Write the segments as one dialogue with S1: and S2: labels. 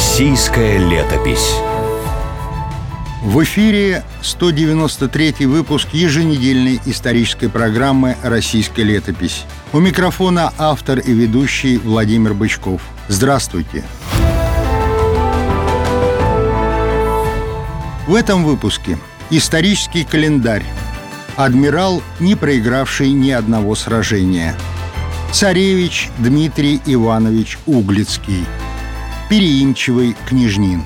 S1: Российская летопись.
S2: В эфире 193-й выпуск еженедельной исторической программы «Российская летопись». У микрофона автор и ведущий Владимир Бычков. Здравствуйте! В этом выпуске исторический календарь. Адмирал, не проигравший ни одного сражения. Царевич Дмитрий Иванович Углицкий. Переимчивый княжнин.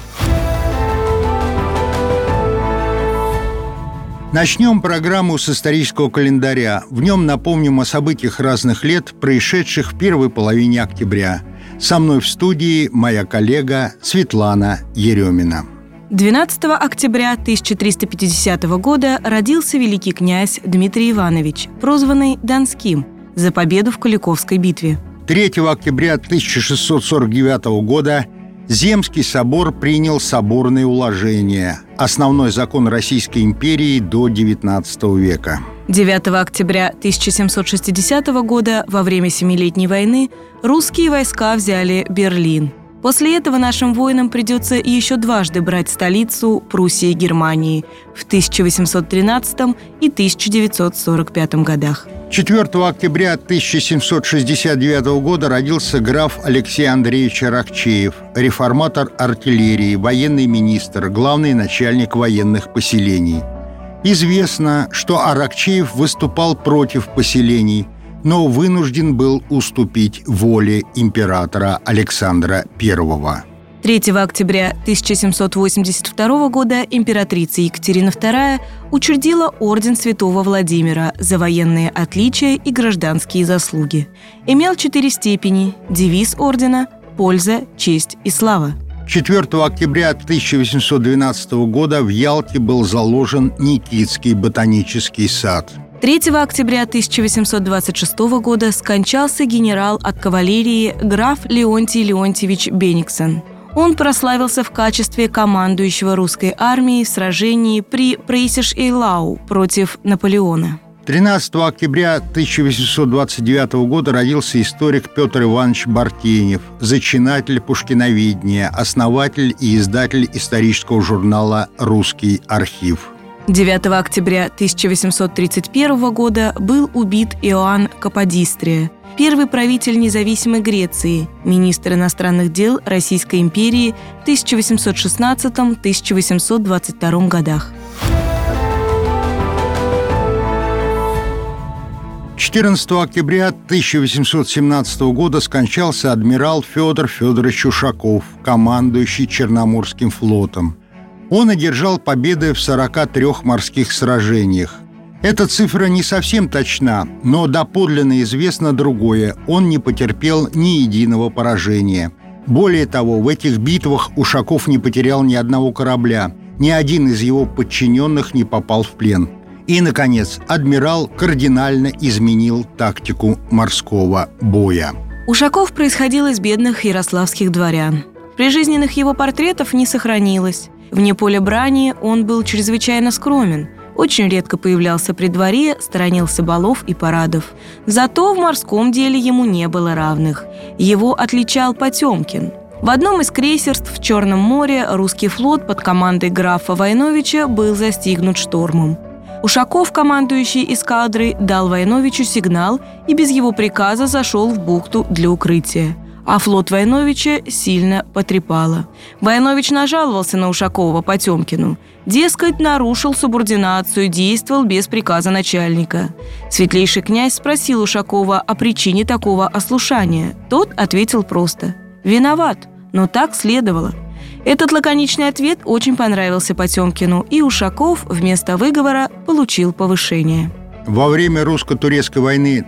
S2: Начнем программу с исторического календаря. В нем напомним о событиях разных лет, происшедших в первой половине октября. Со мной в студии моя коллега Светлана Еремина.
S3: 12 октября 1350 года родился великий князь Дмитрий Иванович, прозванный Донским, за победу в Куликовской битве.
S2: 3 октября 1649 года Земский собор принял соборные уложения, основной закон Российской империи до XIX века.
S3: 9 октября 1760 года во время Семилетней войны русские войска взяли Берлин. После этого нашим воинам придется еще дважды брать столицу Пруссии и Германии в 1813 и 1945 годах.
S2: 4 октября 1769 года родился граф Алексей Андреевич Аракчеев, реформатор артиллерии, военный министр, главный начальник военных поселений. Известно, что Аракчеев выступал против поселений, но вынужден был уступить воле императора Александра I.
S3: 3 октября 1782 года императрица Екатерина II учредила орден Святого Владимира за военные отличия и гражданские заслуги. Имел 4 степени, девиз ордена «Польза, честь и слава».
S2: 4 октября 1812 года в Ялте был заложен Никитский ботанический сад.
S3: 3 октября 1826 года скончался генерал от кавалерии граф Леонтий Леонтьевич Бениксен. Он прославился в качестве командующего русской армией в сражении при Прейсиш-Эйлау против Наполеона.
S2: 13 октября 1829 года родился историк Петр Иванович Бартенев, зачинатель пушкиноведения, основатель и издатель исторического журнала «Русский архив».
S3: 9 октября 1831 года был убит Иоанн Каподистрия, первый правитель независимой Греции, министр иностранных дел Российской империи в 1816-1822 годах.
S2: 14 октября 1817 года скончался адмирал Федор Федорович Ушаков, командующий Черноморским флотом. Он одержал победы в 43 морских сражениях. Эта цифра не совсем точна, но доподлинно известно другое – он не потерпел ни единого поражения. Более того, в этих битвах Ушаков не потерял ни одного корабля, ни один из его подчиненных не попал в плен. И, наконец, адмирал кардинально изменил тактику морского боя.
S3: Ушаков происходил из бедных ярославских дворян. Прижизненных его портретов не сохранилось. Вне поля брани он был чрезвычайно скромен, очень редко появлялся при дворе, сторонился балов и парадов. Зато в морском деле ему не было равных. Его отличал Потемкин. В одном из крейсерств в Черном море русский флот под командой графа Войновича был застигнут штормом. Ушаков, командующий эскадрой, дал Войновичу сигнал и без его приказа зашел в бухту для укрытия. А флот Войновича сильно потрепало. Войнович нажаловался на Ушакова Потемкину. Дескать, нарушил субординацию, действовал без приказа начальника. Светлейший князь спросил Ушакова о причине такого ослушания. Тот ответил просто: «Виноват, но так следовало». Этот лаконичный ответ очень понравился Потемкину, и Ушаков вместо выговора получил повышение.
S2: Во время русско-турецкой войны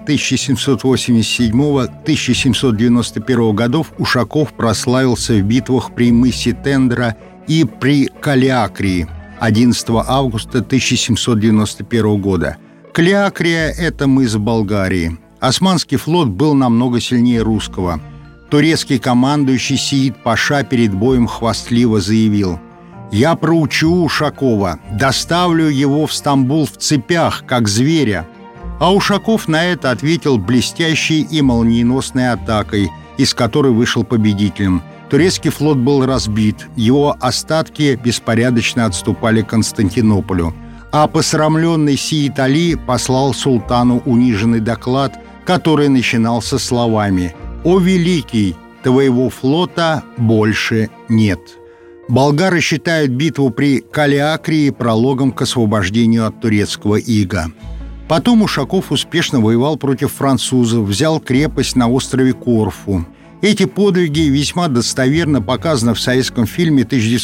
S2: 1787-1791 годов Ушаков прославился в битвах при мысе Тендра и при Калиакрии 11 августа 1791 года. Калиакрия – это мыс в Болгарии. Османский флот был намного сильнее русского. Турецкий командующий Сеид Паша перед боем хвастливо заявил: «Я проучу Ушакова, доставлю его в Стамбул в цепях, как зверя». А Ушаков на это ответил блестящей и молниеносной атакой, из которой вышел победителем. Турецкий флот был разбит, его остатки беспорядочно отступали к Константинополю. А посрамленный Сиид Али послал султану униженный доклад, который начинался словами: «О великий, твоего флота больше нет». Болгары считают битву при Калиакрии прологом к освобождению от турецкого ига. Потом Ушаков успешно воевал против французов, взял крепость на острове Корфу. Эти подвиги весьма достоверно показаны в советском фильме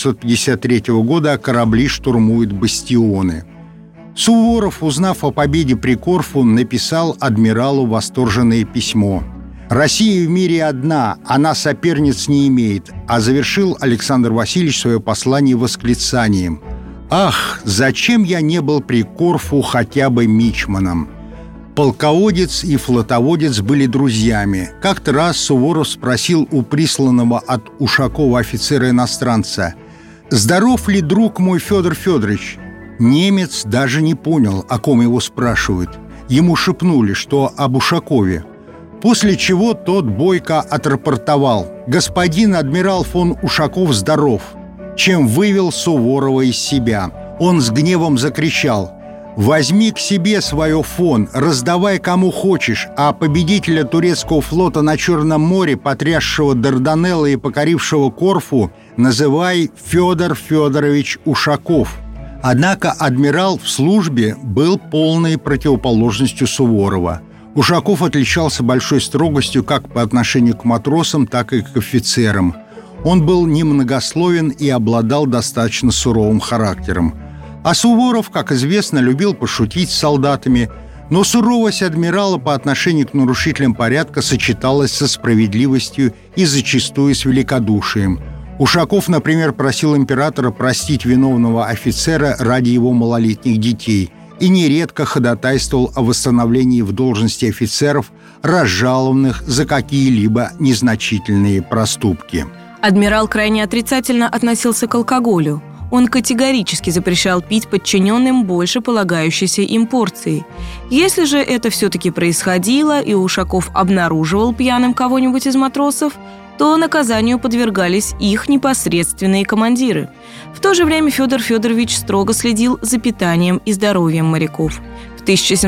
S2: 1953 года «Корабли штурмуют бастионы». Суворов, узнав о победе при Корфу, написал адмиралу восторженное письмо. «Россия в мире одна, она соперниц не имеет», а завершил Александр Васильевич свое послание восклицанием: «Ах, зачем я не был при Корфу хотя бы мичманом?» Полководец и флотоводец были друзьями. Как-то раз Суворов спросил у присланного от Ушакова офицера-иностранца: «Здоров ли друг мой Федор Федорович?» Немец даже не понял, о ком его спрашивают. Ему шепнули, что об Ушакове. После чего тот бойко отрапортовал: «Господин адмирал фон Ушаков здоров», чем вывел Суворова из себя. Он с гневом закричал: «Возьми к себе свое фон, раздавай кому хочешь, а победителя турецкого флота на Черном море, потрясшего Дарданеллы и покорившего Корфу, называй Федор Федорович Ушаков». Однако адмирал в службе был полной противоположностью Суворова. Ушаков отличался большой строгостью как по отношению к матросам, так и к офицерам. Он был немногословен и обладал достаточно суровым характером. А Суворов, как известно, любил пошутить с солдатами, но суровость адмирала по отношению к нарушителям порядка сочеталась со справедливостью и зачастую с великодушием. Ушаков, например, просил императора простить виновного офицера ради его малолетних детей и нередко ходатайствовал о восстановлении в должности офицеров, разжалованных за какие-либо незначительные проступки.
S3: Адмирал крайне отрицательно относился к алкоголю. Он категорически запрещал пить подчиненным больше полагающейся им порции. Если же это все-таки происходило, и Ушаков обнаруживал пьяным кого-нибудь из матросов, то наказанию подвергались их непосредственные командиры. В то же время Федор Федорович строго следил за питанием и здоровьем моряков. В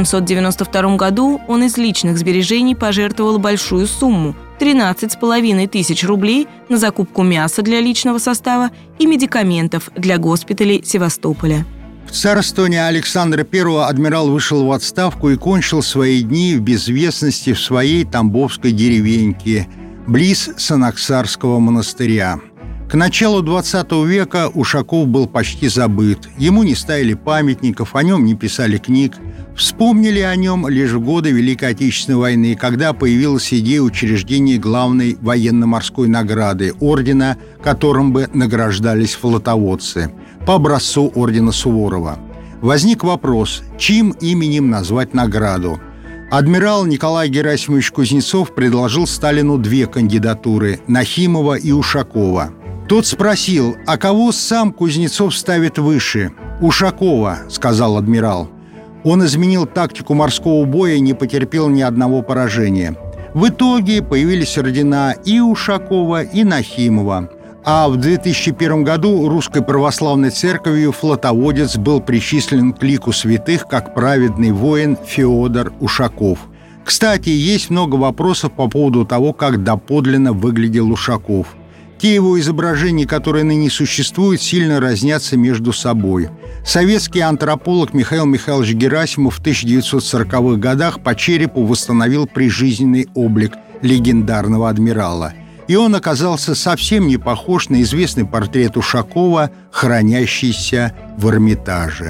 S3: 1792 году он из личных сбережений пожертвовал большую сумму – 13,5 тысяч рублей на закупку мяса для личного состава и медикаментов для госпиталей Севастополя.
S2: В царствование Александра I адмирал вышел в отставку и кончил свои дни в безвестности в своей тамбовской деревеньке близ Санаксарского монастыря. К началу XX века Ушаков был почти забыт. Ему не ставили памятников, о нем не писали книг. Вспомнили о нем лишь в годы Великой Отечественной войны, когда появилась идея учреждения главной военно-морской награды – ордена, которым бы награждались флотоводцы, по образцу ордена Суворова. Возник вопрос, чьим именем назвать награду. Адмирал Николай Герасимович Кузнецов предложил Сталину две кандидатуры – Нахимова и Ушакова. Тот спросил, а кого сам Кузнецов ставит выше? «Ушакова», – сказал адмирал. Он изменил тактику морского боя и не потерпел ни одного поражения. В итоге появились ордена и Ушакова, и Нахимова. А в 2001 году Русской Православной Церковью флотоводец был причислен к лику святых как праведный воин Феодор Ушаков. Кстати, есть много вопросов по поводу того, как доподлинно выглядел Ушаков. Те его изображения, которые ныне существуют, сильно разнятся между собой. Советский антрополог Михаил Михайлович Герасимов в 1940-х годах по черепу восстановил прижизненный облик легендарного адмирала. И он оказался совсем не похож на известный портрет Ушакова, хранящийся в Эрмитаже.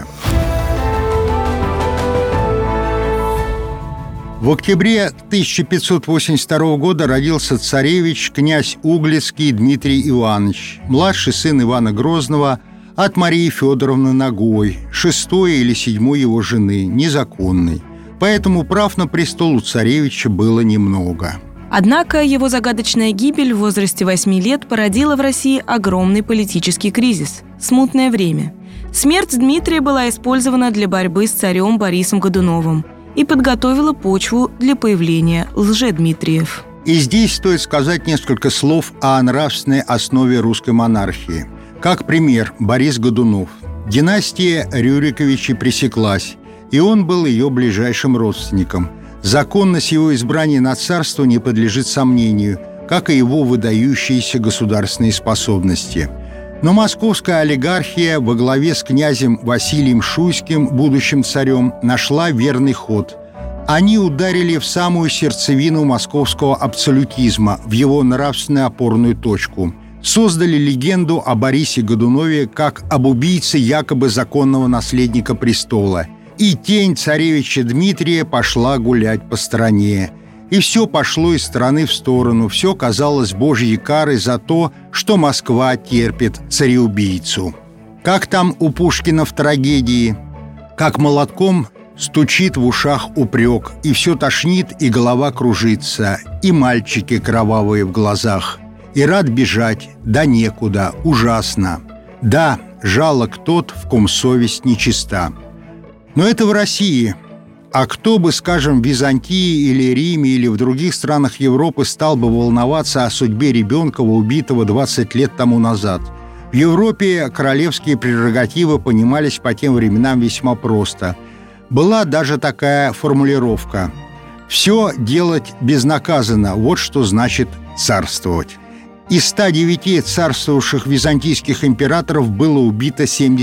S2: В октябре 1582 года родился царевич, князь Углицкий Дмитрий Иванович, младший сын Ивана Грозного от Марии Федоровны Ногой, шестой или седьмой его жены, незаконный. Поэтому прав на престол у царевича было немного.
S3: Однако его загадочная гибель в возрасте 8 лет породила в России огромный политический кризис – смутное время. Смерть Дмитрия была использована для борьбы с царем Борисом Годуновым и подготовила почву для появления лжедмитриев.
S2: И здесь стоит сказать несколько слов о нравственной основе русской монархии. Как пример, Борис Годунов. Династия Рюриковичей пресеклась, и он был ее ближайшим родственником. Законность его избрания на царство не подлежит сомнению, как и его выдающиеся государственные способности. Но московская олигархия во главе с князем Василием Шуйским, будущим царем, нашла верный ход. Они ударили в самую сердцевину московского абсолютизма, в его нравственную опорную точку. Создали легенду о Борисе Годунове как об убийце якобы законного наследника престола. И тень царевича Дмитрия пошла гулять по стране. И все пошло из стороны в сторону, все казалось божьей карой за то, что Москва терпит цареубийцу. Как там у Пушкина в трагедии? Как молотком стучит в ушах упрек, и все тошнит, и голова кружится, и мальчики кровавые в глазах. И рад бежать, да некуда, ужасно. Да, жалок тот, в ком совесть нечиста. Но это в России. А кто бы, скажем, в Византии или Риме или в других странах Европы стал бы волноваться о судьбе ребенка, убитого 20 лет тому назад? В Европе королевские прерогативы понимались по тем временам весьма просто. Была даже такая формулировка: «Все делать безнаказанно» – вот что значит царствовать. Из 109 царствовавших византийских императоров было убито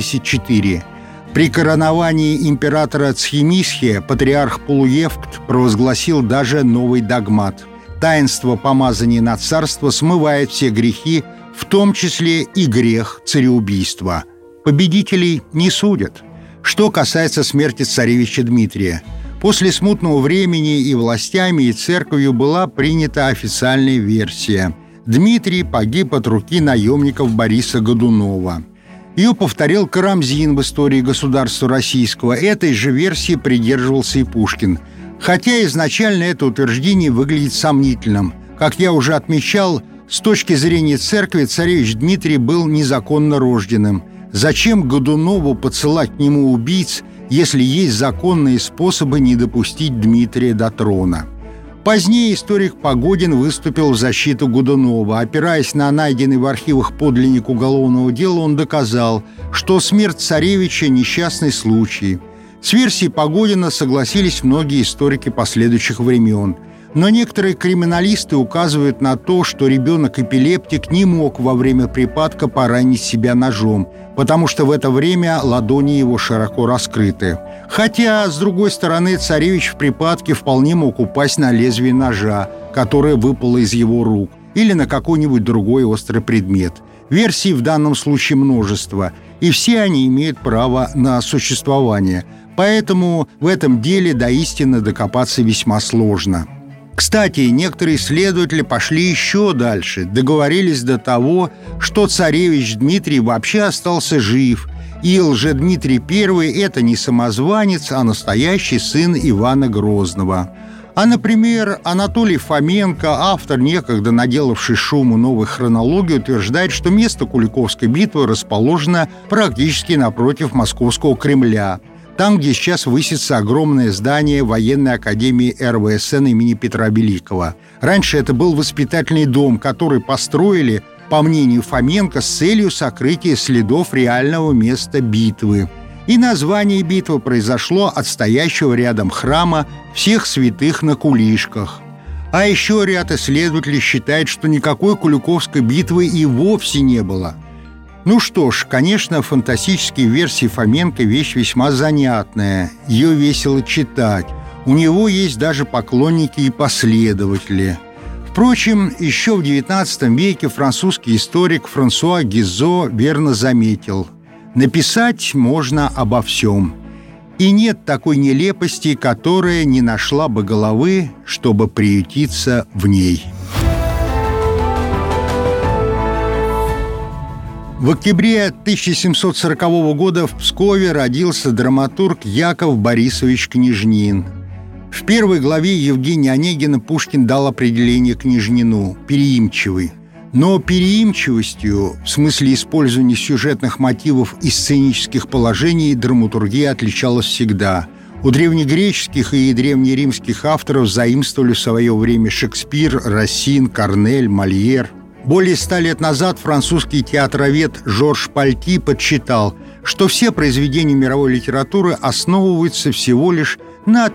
S2: 74. При короновании императора Цхимисхия патриарх Полуевкт провозгласил даже новый догмат. Таинство помазания на царство смывает все грехи, в том числе и грех цареубийства. Победителей не судят. Что касается смерти царевича Дмитрия. После смутного времени и властями, и церковью была принята официальная версия. Дмитрий погиб от руки наемников Бориса Годунова. Ее повторил Карамзин в истории государства российского. Этой же версии придерживался и Пушкин. Хотя изначально это утверждение выглядит сомнительным. Как я уже отмечал, с точки зрения церкви царевич Дмитрий был незаконно рожденным. Зачем Годунову посылать к нему убийц, если есть законные способы не допустить Дмитрия до трона? Позднее историк Погодин выступил в защиту Годунова. Опираясь на найденный в архивах подлинник уголовного дела, он доказал, что смерть царевича – несчастный случай. С версией Погодина согласились многие историки последующих времен. Но некоторые криминалисты указывают на то, что ребенок-эпилептик не мог во время припадка поранить себя ножом, потому что в это время ладони его широко раскрыты. Хотя, с другой стороны, царевич в припадке вполне мог упасть на лезвие ножа, которое выпало из его рук, или на какой-нибудь другой острый предмет. Версий в данном случае множество, и все они имеют право на существование. Поэтому в этом деле до истины докопаться весьма сложно. Кстати, некоторые исследователи пошли еще дальше, договорились до того, что царевич Дмитрий вообще остался жив, и Лжедмитрий I – это не самозванец, а настоящий сын Ивана Грозного. А, например, Анатолий Фоменко, автор, некогда наделавший шуму новой хронологии, утверждает, что место Куликовской битвы расположено практически напротив Московского Кремля, там, где сейчас высится огромное здание военной академии РВСН имени Петра Великого. Раньше это был воспитательный дом, который построили, по мнению Фоменко, с целью сокрытия следов реального места битвы. И название битвы произошло от стоящего рядом храма всех святых на Кулишках. А еще ряд исследователей считает, что никакой Куликовской битвы и вовсе не было. Ну что ж, конечно, фантастические версии Фоменко – вещь весьма занятная. Ее весело читать. У него есть даже поклонники и последователи. Впрочем, еще в XIX веке французский историк Франсуа Гизо верно заметил: написать можно обо всем. И нет такой нелепости, которая не нашла бы головы, чтобы приютиться в ней. В октябре 1740 года в Пскове родился драматург Яков Борисович Княжнин. В первой главе Евгения Онегина Пушкин дал определение Княжнину – переимчивый. Но переимчивостью, в смысле использования сюжетных мотивов и сценических положений, драматургия отличалась всегда. У древнегреческих и древнеримских авторов заимствовали в свое время Шекспир, Рассин, Корнель, Мольер. Более 100 лет назад французский театровед Жорж Пальти подсчитал, что все произведения мировой литературы основываются всего лишь на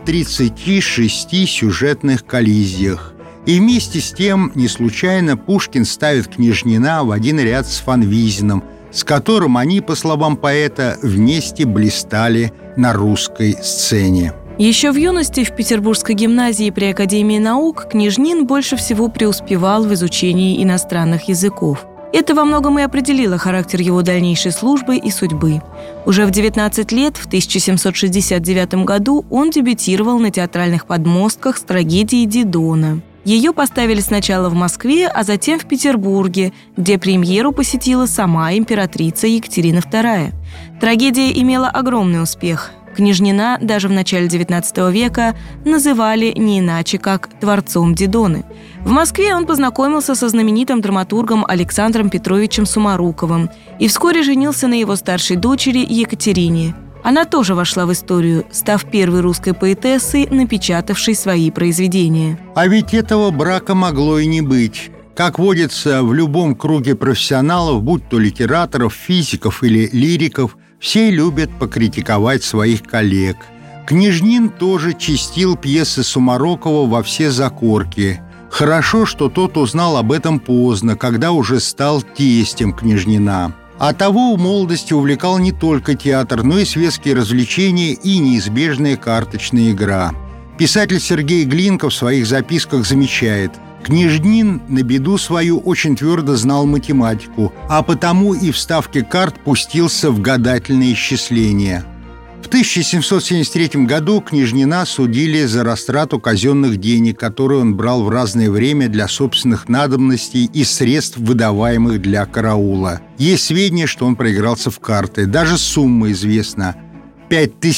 S2: 36 сюжетных коллизиях. И вместе с тем, не случайно, Пушкин ставит Княжнина в один ряд с Фанвизиным, с которым они, по словам поэта, вместе блистали на русской сцене.
S3: Еще в юности в Петербургской гимназии при Академии наук Княжнин больше всего преуспевал в изучении иностранных языков. Это во многом и определило характер его дальнейшей службы и судьбы. Уже в 19 лет, в 1769 году, он дебютировал на театральных подмостках с трагедией «Дидона». Ее поставили сначала в Москве, а затем в Петербурге, где премьеру посетила сама императрица Екатерина II. Трагедия имела огромный успех. Княжнина даже в начале XIX века называли не иначе, как «творцом Дидоны». В Москве он познакомился со знаменитым драматургом Александром Петровичем Сумаруковым и вскоре женился на его старшей дочери Екатерине. Она тоже вошла в историю, став первой русской поэтессой, напечатавшей свои произведения.
S2: А ведь этого брака могло и не быть. Как водится в любом круге профессионалов, будь то литераторов, физиков или лириков, все любят покритиковать своих коллег. Княжнин тоже чистил пьесы Сумарокова во все закорки. Хорошо, что тот узнал об этом поздно, когда уже стал тестем Княжнина. А того в молодости увлекал не только театр, но и светские развлечения и неизбежная карточная игра. Писатель Сергей Глинка в своих записках замечает: Княжнин на беду свою очень твердо знал математику, а потому и в ставке карт пустился в гадательные исчисления. В 1773 году Княжнина судили за растрату казенных денег, которые он брал в разное время для собственных надобностей из средств, выдаваемых для караула. Есть сведения, что он проигрался в карты. Даже сумма известна –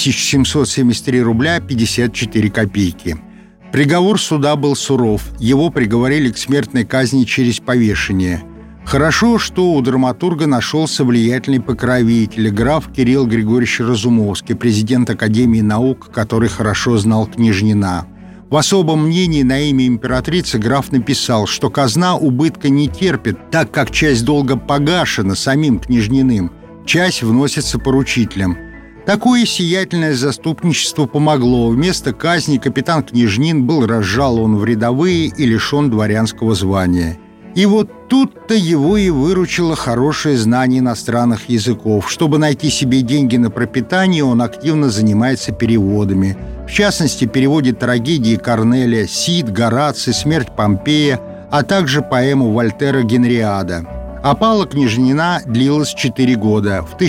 S2: 5773 рубля 54 копейки. Приговор суда был суров. Его приговорили к смертной казни через повешение. Хорошо, что у драматурга нашелся влиятельный покровитель, граф Кирилл Григорьевич Разумовский, президент Академии наук, который хорошо знал Княжнина. В особом мнении на имя императрицы граф написал, что казна убытка не терпит, так как часть долга погашена самим Княжниным, часть вносится поручителем. Такое сиятельное заступничество помогло. Вместо казни капитан Княжнин был разжалован в рядовые и лишен дворянского звания. И вот тут-то его и выручило хорошее знание иностранных языков. Чтобы найти себе деньги на пропитание, он активно занимается переводами. В частности, переводит трагедии Корнеля, Сид, Гораций, «Смерть Помпея», а также поэму Вольтера «Генриада». Опала Княжнина длилась 4 года. В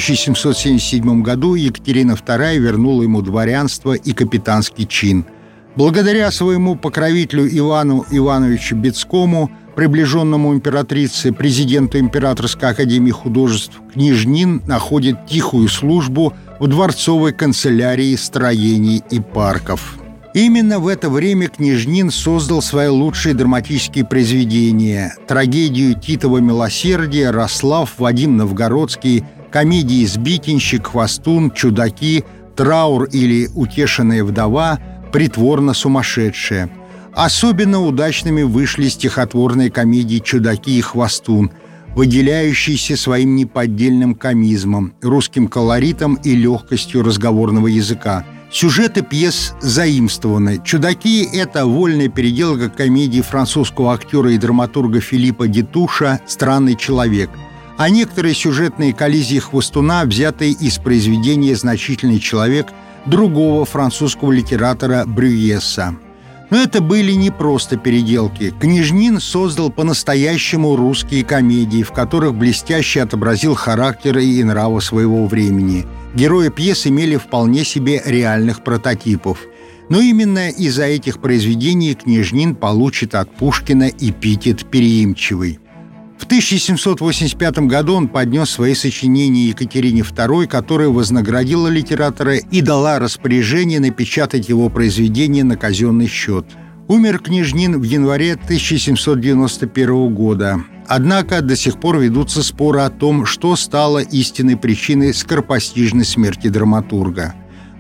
S2: 1777 году Екатерина II вернула ему дворянство и капитанский чин. Благодаря своему покровителю Ивану Ивановичу Бецкому, приближенному императрице, президенту Императорской академии художеств, Княжнин находит тихую службу в дворцовой канцелярии строений и парков. Именно в это время Княжнин создал свои лучшие драматические произведения: трагедию «Титово милосердие», «Рослав», «Вадим Новгородский», комедии «Сбитенщик», «Хвостун», «Чудаки», «Траур» или «Утешенная вдова», «Притворно сумасшедшая». Особенно удачными вышли стихотворные комедии «Чудаки» и «Хвостун», выделяющиеся своим неподдельным комизмом, русским колоритом и легкостью разговорного языка. Сюжеты пьес заимствованы. «Чудаки» — это вольная переделка комедии французского актера и драматурга Филиппа Детуша «Странный человек», а некоторые сюжетные коллизии «Хвостуна» взяты из произведения «Значительный человек» другого французского литератора Брюесса. Но это были не просто переделки. Княжнин создал по-настоящему русские комедии, в которых блестяще отобразил характеры и нравы своего времени. Герои пьес имели вполне себе реальных прототипов. Но именно из-за этих произведений Княжнин получит от Пушкина эпитет «переимчивый». В 1785 году он поднес свои сочинения Екатерине II, которая вознаградила литератора и дала распоряжение напечатать его произведение на казенный счет. Умер Княжнин в январе 1791 года. Однако до сих пор ведутся споры о том, что стало истинной причиной скоропостижной смерти драматурга.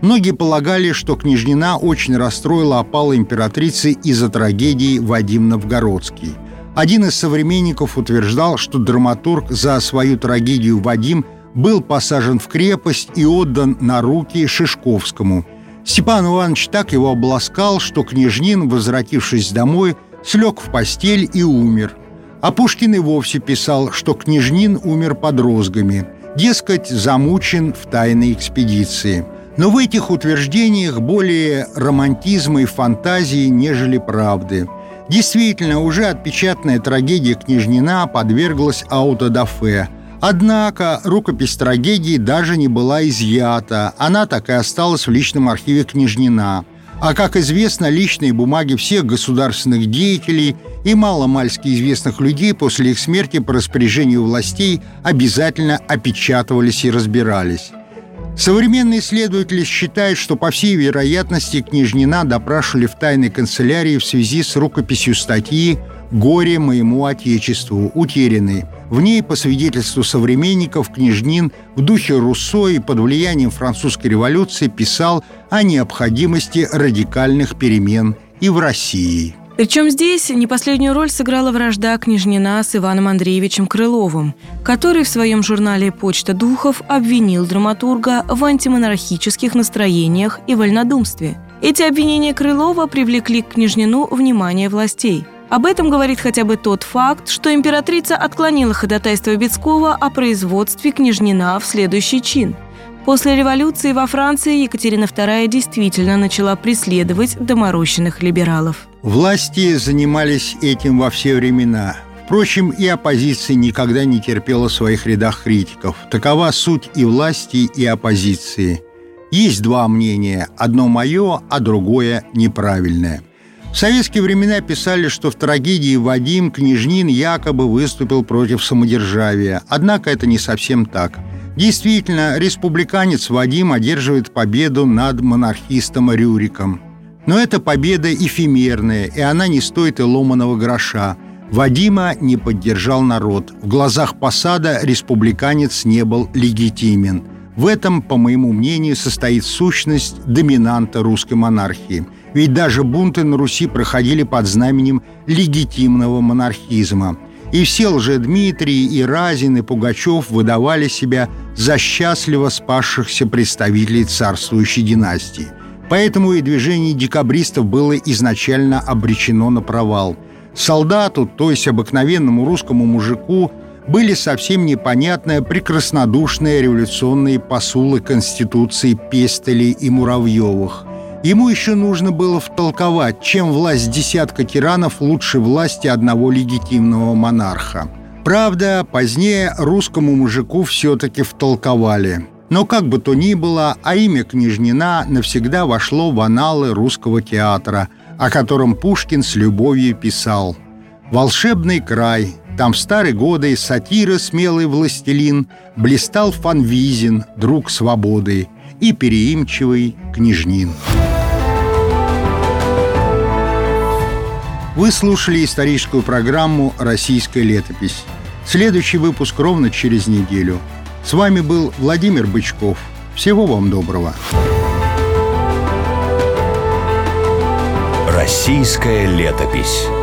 S2: Многие полагали, что Княжнина очень расстроила опалу императрицы из-за трагедии Вадим Новгородский. Один из современников утверждал, что драматург за свою трагедию Вадим был посажен в крепость и отдан на руки Шишковскому. Степан Иванович так его обласкал, что Княжнин, возвратившись домой, слег в постель и умер. А Пушкин и вовсе писал, что Княжнин умер под розгами, дескать, замучен в тайной экспедиции. Но в этих утверждениях более романтизма и фантазии, нежели правды. Действительно, уже отпечатанная трагедия Княжнина подверглась аутодафе. Однако рукопись трагедии даже не была изъята, она так и осталась в личном архиве Княжнина. А, как известно, личные бумаги всех государственных деятелей и маломальски известных людей после их смерти по распоряжению властей обязательно опечатывались и разбирались. Современные исследователи считают, что, по всей вероятности, Княжнина допрашивали в тайной канцелярии в связи с рукописью статьи «Горе моему Отечеству», утерянной. В ней, по свидетельству современников, Княжнин в духе Руссо и под влиянием французской революции писал о необходимости радикальных перемен и в России.
S3: Причем здесь не последнюю роль сыграла вражда Княжнина с Иваном Андреевичем Крыловым, который в своем журнале «Почта духов» обвинил драматурга в антимонархических настроениях и вольнодумстве. Эти обвинения Крылова привлекли к Княжнину внимание властей. Об этом говорит хотя бы тот факт, что императрица отклонила ходатайство Бецкова о производстве Княжнина в следующий чин. После революции во Франции Екатерина II действительно начала преследовать доморощенных либералов.
S2: Власти занимались этим во все времена. Впрочем, и оппозиция никогда не терпела в своих рядах критиков. Такова суть и власти, и оппозиции. Есть два мнения, одно мое, а другое неправильное. В советские времена писали, что в трагедии Вадим Княжнин якобы выступил против самодержавия. Однако это не совсем так. Действительно, республиканец Вадим одерживает победу над монархистом Рюриком. Но эта победа эфемерная, и она не стоит и ломаного гроша. Вадима не поддержал народ. В глазах Посада республиканец не был легитимен. В этом, по моему мнению, состоит сущность доминанта русской монархии. Ведь даже бунты на Руси проходили под знаменем легитимного монархизма. И все Лжедмитрий, и Разин, и Пугачев выдавали себя за счастливо спасшихся представителей царствующей династии. Поэтому и движение декабристов было изначально обречено на провал. Солдату, то есть обыкновенному русскому мужику, были совсем непонятны прекраснодушные революционные посулы Конституции Пестелей и Муравьевых. Ему еще нужно было втолковать, чем власть десятка тиранов лучше власти одного легитимного монарха. Правда, позднее русскому мужику все-таки втолковали. Но как бы то ни было, а имя Княжнина навсегда вошло в анналы русского театра, о котором Пушкин с любовью писал. «Волшебный край, там в старые годы сатира смелый властелин, блистал Фанвизин, друг свободы, и переимчивый Княжнин». Вы слушали историческую программу «Российская летопись». Следующий выпуск ровно через неделю. С вами был Владимир Бычков. Всего вам доброго.
S1: Российская летопись.